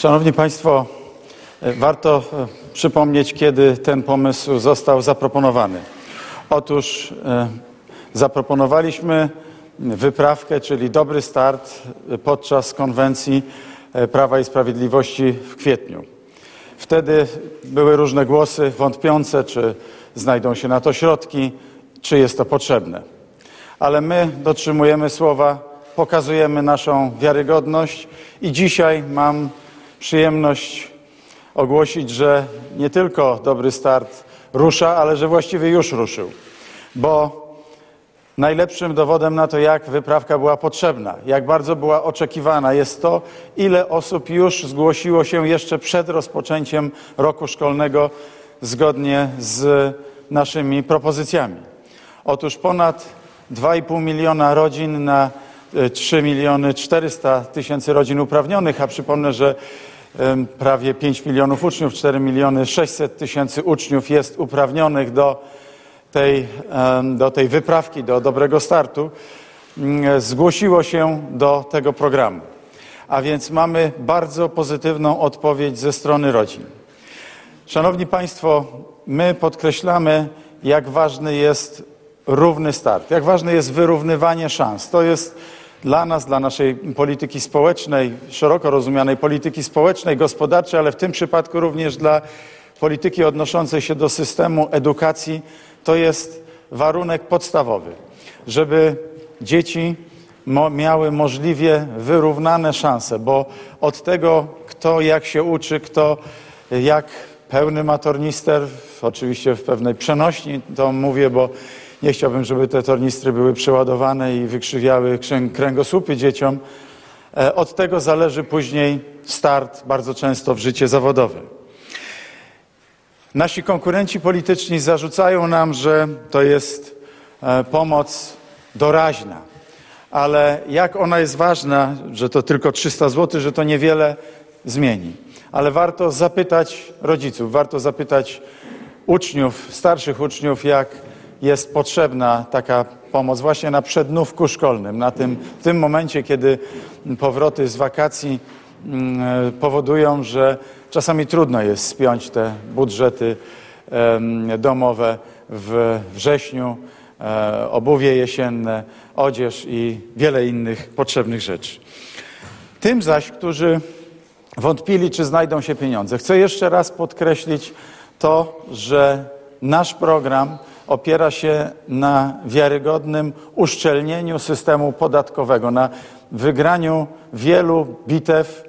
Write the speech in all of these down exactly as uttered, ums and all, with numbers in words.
Szanowni Państwo, warto przypomnieć, kiedy ten pomysł został zaproponowany. Otóż zaproponowaliśmy wyprawkę, czyli dobry start podczas konwencji Prawa i Sprawiedliwości w kwietniu. Wtedy były różne głosy wątpiące, czy znajdą się na to środki, czy jest to potrzebne. Ale my dotrzymujemy słowa, pokazujemy naszą wiarygodność i dzisiaj mam przyjemność ogłosić, że nie tylko dobry start rusza, ale że właściwie już ruszył. Bo najlepszym dowodem na to, jak wyprawka była potrzebna, jak bardzo była oczekiwana, jest to, ile osób już zgłosiło się jeszcze przed rozpoczęciem roku szkolnego zgodnie z naszymi propozycjami. Otóż ponad dwa i pół miliona rodzin na trzy miliony czterysta tysięcy rodzin uprawnionych, a przypomnę, że prawie pięć milionów uczniów, cztery miliony sześćset tysięcy uczniów jest uprawnionych do tej, do tej wyprawki, do dobrego startu, zgłosiło się do tego programu. A więc mamy bardzo pozytywną odpowiedź ze strony rodzin. Szanowni Państwo, my podkreślamy, jak ważny jest równy start, jak ważne jest wyrównywanie szans. To jest dla nas, dla naszej polityki społecznej, szeroko rozumianej polityki społecznej, gospodarczej, ale w tym przypadku również dla polityki odnoszącej się do systemu edukacji, to jest warunek podstawowy, żeby dzieci mo- miały możliwie wyrównane szanse, bo od tego, kto jak się uczy, kto jak pełny ma tornister, oczywiście w pewnej przenośni to mówię, bo nie chciałbym, żeby te tornistry były przeładowane i wykrzywiały kręgosłupy dzieciom. Od tego zależy później start bardzo często w życie zawodowe. Nasi konkurenci polityczni zarzucają nam, że to jest pomoc doraźna, ale jak ona jest ważna, że to tylko trzysta złotych, że to niewiele zmieni. Ale warto zapytać rodziców, warto zapytać uczniów, starszych uczniów, jak jest potrzebna taka pomoc właśnie na przednówku szkolnym, na tym, w tym momencie, kiedy powroty z wakacji mm, powodują, że czasami trudno jest spiąć te budżety e, domowe w wrześniu, e, obuwie jesienne, odzież i wiele innych potrzebnych rzeczy. Tym zaś, którzy wątpili, czy znajdą się pieniądze, chcę jeszcze raz podkreślić to, że nasz program opiera się na wiarygodnym uszczelnieniu systemu podatkowego, na wygraniu wielu bitew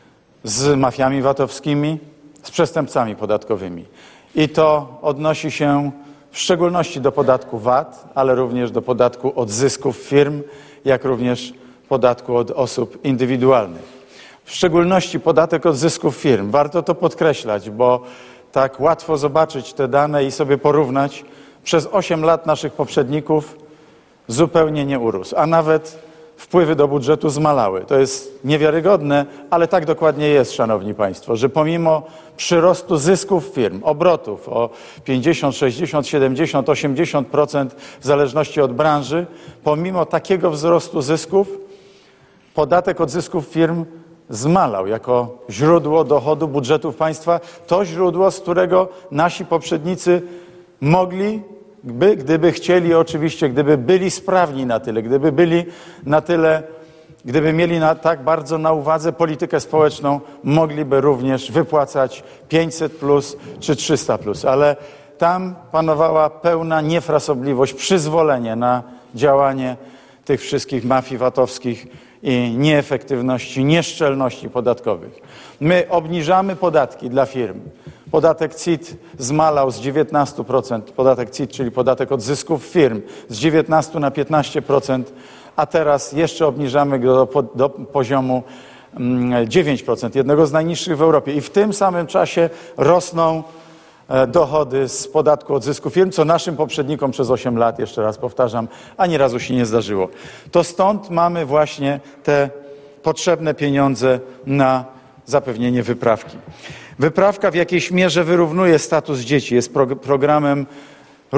z mafiami VAT-owskimi, z przestępcami podatkowymi. I to odnosi się w szczególności do podatku V A T, ale również do podatku od zysków firm, jak również podatku od osób indywidualnych. W szczególności podatek od zysków firm. Warto to podkreślać, bo tak łatwo zobaczyć te dane i sobie porównać. Przez osiem lat naszych poprzedników zupełnie nie urósł, a nawet wpływy do budżetu zmalały. To jest niewiarygodne, ale tak dokładnie jest, szanowni państwo, że pomimo przyrostu zysków firm, obrotów o pięćdziesiąt, sześćdziesiąt, siedemdziesiąt, osiemdziesiąt procent w zależności od branży, pomimo takiego wzrostu zysków, podatek od zysków firm zmalał jako źródło dochodu budżetów państwa. To źródło, z którego nasi poprzednicy mogli, by, gdyby chcieli, oczywiście, gdyby byli sprawni na tyle, gdyby byli na tyle, gdyby mieli na, tak bardzo na uwadze politykę społeczną, mogliby również wypłacać pięćset plus czy trzysta plus. Ale tam panowała pełna niefrasobliwość, przyzwolenie na działanie tych wszystkich mafii VAT-owskich i nieefektywności, nieszczelności podatkowych. My obniżamy podatki dla firm. Podatek C I T zmalał z dziewiętnastu procent, podatek C I T, czyli podatek od zysków firm, z dziewiętnastu na piętnaście procent, a teraz jeszcze obniżamy go do, do poziomu dziewięć procent, jednego z najniższych w Europie. I w tym samym czasie rosną dochody z podatku od zysku firm, co naszym poprzednikom przez osiem lat, jeszcze raz powtarzam, ani razu się nie zdarzyło. To stąd mamy właśnie te potrzebne pieniądze na zapewnienie wyprawki. Wyprawka w jakiejś mierze wyrównuje status dzieci, jest pro, programem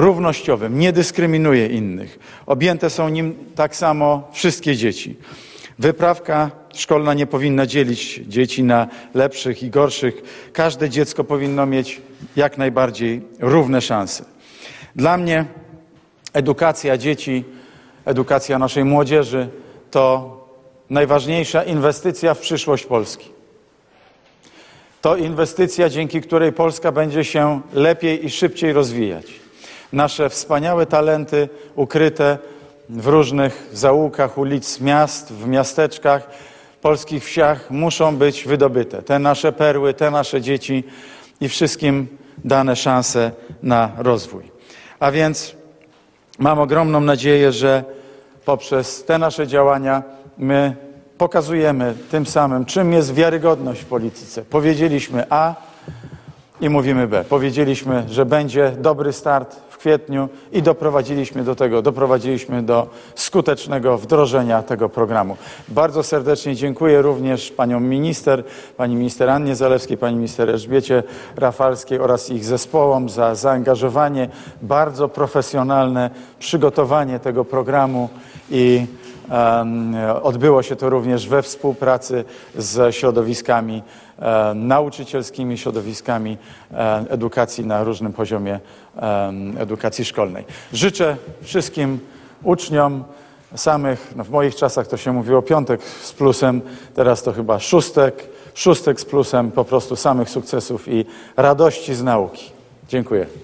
równościowym, nie dyskryminuje innych. Objęte są nim tak samo wszystkie dzieci. Wyprawka szkolna nie powinna dzielić dzieci na lepszych i gorszych. Każde dziecko powinno mieć jak najbardziej równe szanse. Dla mnie edukacja dzieci, edukacja naszej młodzieży to najważniejsza inwestycja w przyszłość Polski. To inwestycja, dzięki której Polska będzie się lepiej i szybciej rozwijać. Nasze wspaniałe talenty ukryte w różnych zaułkach ulic miast, w miasteczkach, polskich wsiach muszą być wydobyte. Te nasze perły, te nasze dzieci i wszystkim dane szanse na rozwój. A więc mam ogromną nadzieję, że poprzez te nasze działania my pokazujemy tym samym, czym jest wiarygodność w polityce. Powiedzieliśmy A i mówimy B. Powiedzieliśmy, że będzie dobry start w kwietniu i doprowadziliśmy do tego, doprowadziliśmy do skutecznego wdrożenia tego programu. Bardzo serdecznie dziękuję również paniom minister, pani minister Annie Zalewskiej, pani minister Elżbiecie Rafalskiej oraz ich zespołom za zaangażowanie, bardzo profesjonalne przygotowanie tego programu i um, odbyło się to również we współpracy z środowiskami e, nauczycielskimi, środowiskami e, edukacji na różnym poziomie e, edukacji szkolnej. Życzę wszystkim uczniom samych, no w moich czasach to się mówiło piątek z plusem, teraz to chyba szóstek, szóstek z plusem, po prostu samych sukcesów i radości z nauki. Dziękuję.